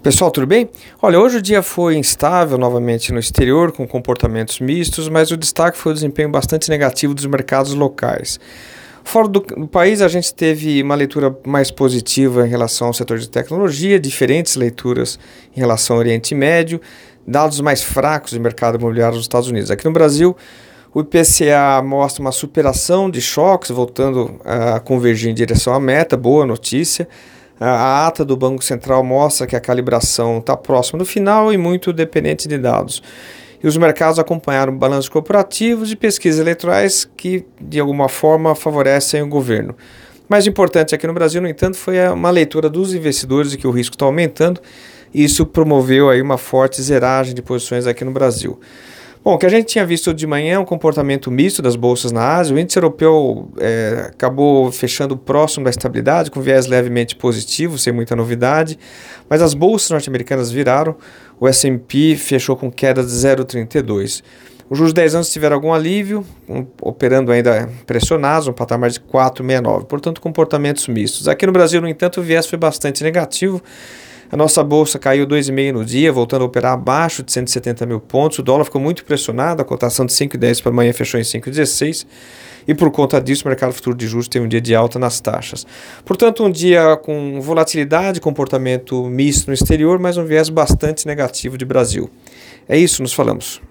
Pessoal, tudo bem? Olha, hoje o dia foi instável novamente no exterior, com comportamentos mistos, mas o destaque foi o desempenho bastante negativo dos mercados locais. Fora do país, a gente teve uma leitura mais positiva em relação ao setor de tecnologia, diferentes leituras em relação ao Oriente Médio, dados mais fracos do mercado imobiliário dos Estados Unidos. Aqui no Brasil, o IPCA mostra uma superação de choques, voltando a convergir em direção à meta, boa notícia. A ata do Banco Central mostra que a calibração está próxima do final e muito dependente de dados. E os mercados acompanharam balanços corporativos e pesquisas eleitorais que, de alguma forma, favorecem o governo. Mais importante aqui no Brasil, no entanto, foi uma leitura dos investidores de que o risco está aumentando, e isso promoveu aí uma forte zeragem de posições aqui no Brasil. Bom, o que a gente tinha visto de manhã é um comportamento misto das bolsas na Ásia. O índice europeu acabou fechando próximo da estabilidade, com viés levemente positivo, sem muita novidade, mas as bolsas norte-americanas viraram. O S&P fechou com queda de 0,32. Os juros de 10 anos tiveram algum alívio, operando ainda pressionados, um patamar de 4,69. Portanto, comportamentos mistos. Aqui no Brasil, no entanto, o viés foi bastante negativo. A nossa bolsa caiu 2,5 no dia, voltando a operar abaixo de 170 mil pontos. O dólar ficou muito pressionado, a cotação de 5,10 para amanhã fechou em 5,16. E por conta disso, o mercado futuro de juros tem um dia de alta nas taxas. Portanto, um dia com volatilidade, comportamento misto no exterior, mas um viés bastante negativo de Brasil. É isso, nos falamos.